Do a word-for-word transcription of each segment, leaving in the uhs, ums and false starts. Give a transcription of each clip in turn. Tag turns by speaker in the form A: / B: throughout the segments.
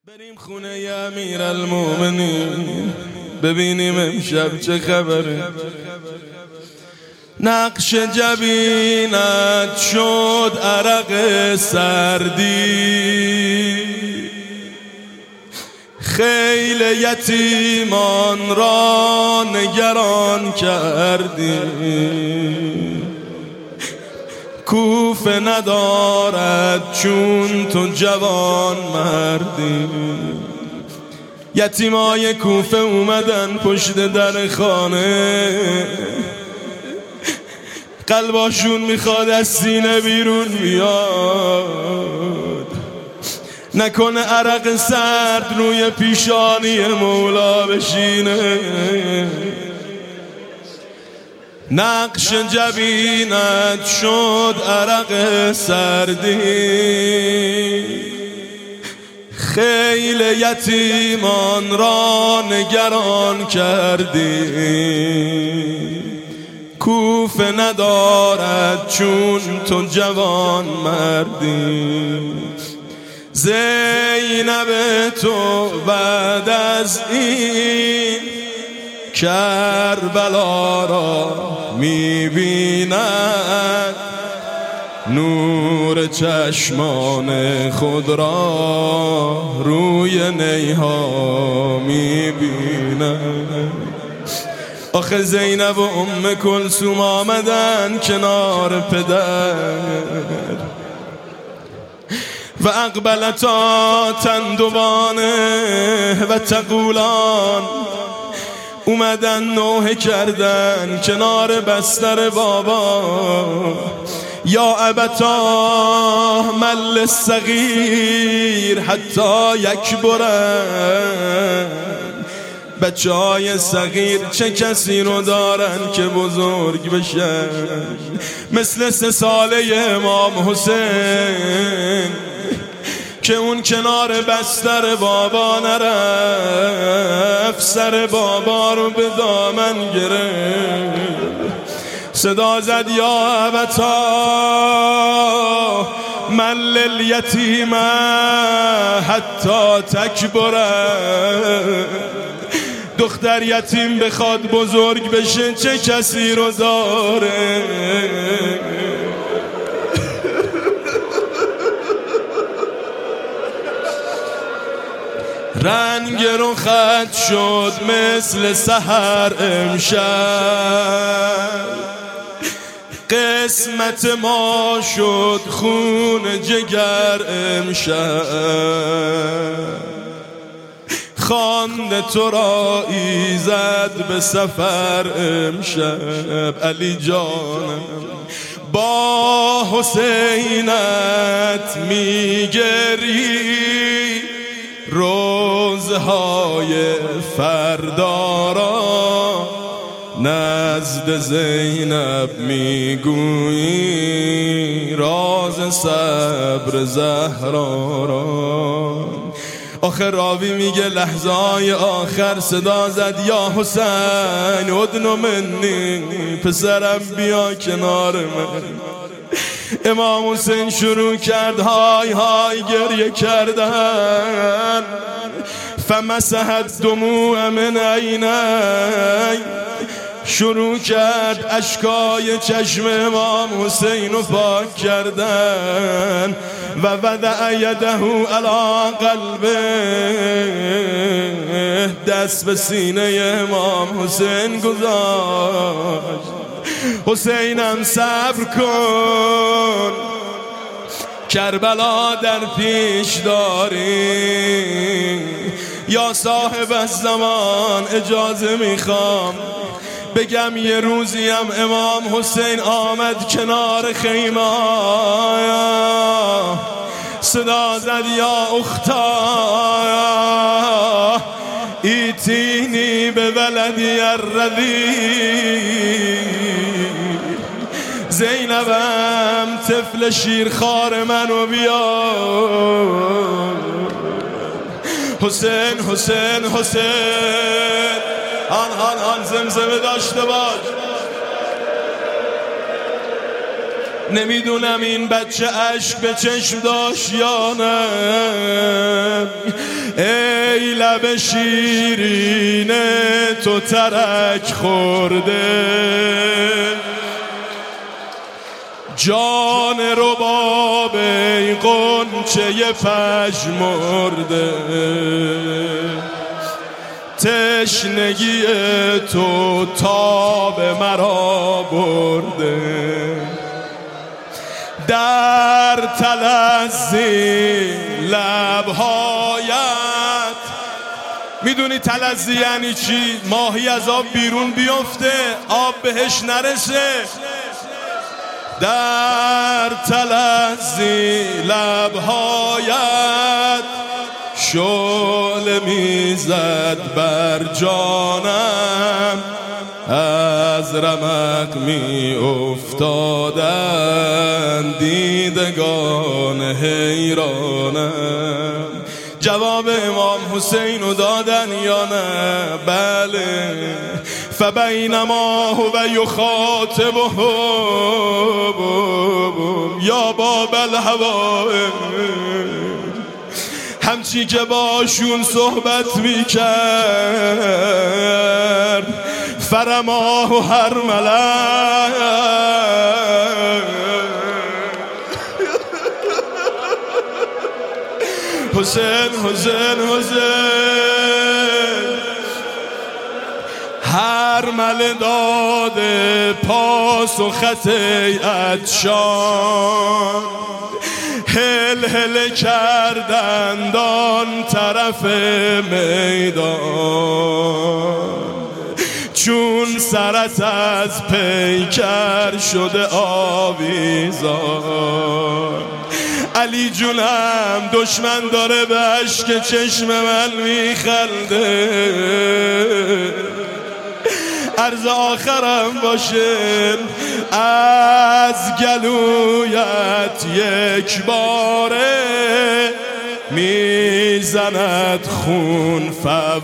A: بریم خونه امیر المومنین ببینیم امشب چه خبره. نقش جبینت شد عرق سردی، خیل یتیمان را نگران کردی. کوفه ندارد چون تو جوان مردی. یتیمای کوفه اومدن پشت در خانه، قلباشون میخواد از سینه بیرون بیاد. نکنه عرق سرد روی پیشانی مولا بشینه. نقش جبینت شد عرق سردی، خیل یتیمان را نگران کردی. کوفه ندارد چون تو جوان مردی. زینب تو بعد از این کربلا را می‌بیند، نور چشمان خود را روی نیها می‌بیند. آخه زینب و ام کلثوم آمدن کنار پدر و اقبلتا تندوانه و تقولان اومدن نوحه کردن کنار بستر بابا. یا ابتا مل الصغیر حتی یکبرن، بچه های صغیر چه کسی رو دارن که بزرگ بشن. مثل سه ساله امام حسین که اون کنار بستر بابا نرفت، سر بابا رو به دامن گرفت، صدا زد یا ابتا مل الیتیم حتی تکبره. دختر یتیم بخواد بزرگ بشه چه کسی رو داره. رنگ رخت شد مثل سحر امشب، قسمت ما شد خون جگر امشب. خواند تو را ایزد به سفر امشب. علی جانم با حسینت میگری، روزهای فردا را نزد زینب میگویی، راز صبر زهرا را. آخر راوی میگه لحظای آخر صدا زد یا حسین ادن منی، پسرم بیا کنار من. امام حسین شروع کرد های های گریه کردن. فمسحت دموع من عینی، شروع کرد اشکای چشم امام حسین رو پاک کردن. و وضع یده علی قلبه، دست به سینه امام حسین گذاشت. حسینم صبر کن، کربلا در پیش داری. یا صاحب الزمان اجازه میخوام بگم یه روزی هم امام حسین آمد کنار خیمه، صدا زد یا اختا ایتینی به ولدی الرضیع. زینبم طفل شیرخوار منو بیا. حسین حسین حسین هان هان هان زمزمه داشته باش. نمیدونم این بچه عشق به چشم داشت یا نه، ای لب شیرین تو ترک خورده، جان رباب ای غنچه پژمرده، تشنگی تو تاب مرا برده، در تلظی لبهایت. میدونی تلظی یعنی چی؟ ماهی از آب بیرون بیفته آب بهش نرسه. در تلظی لبهایت شعله میزد بر جانم، از رمق می افتادن دیدگان حیرانم. جواب امام حسین رو دادن یا نه؟ بله. فبینما هو یخاطبهم یا باب الهوائج، همچی که باشون صحبت میکرد فرماه هر ملک. حسین حسین حسین هر مل داده پاسخت عطشان، هل هل کردند آن طرف میدان، چون سرت از پیکر شده آویزان. علی جونم دشمن داره به اشک چشم من میخنده، عرض آخرم باشه از گلویت یک باره، میزند خون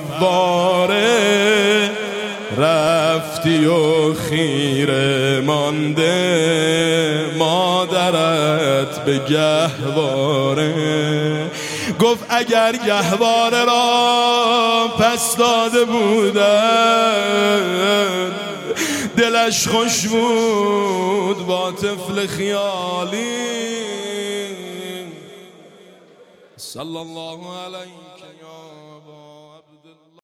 A: فواره، رفتی و خیره مانده مادرت به گهواره. گفت اگر گهواره را پس داده بودن، دلش خوش بود با طفل خیالی. صلی الله علیه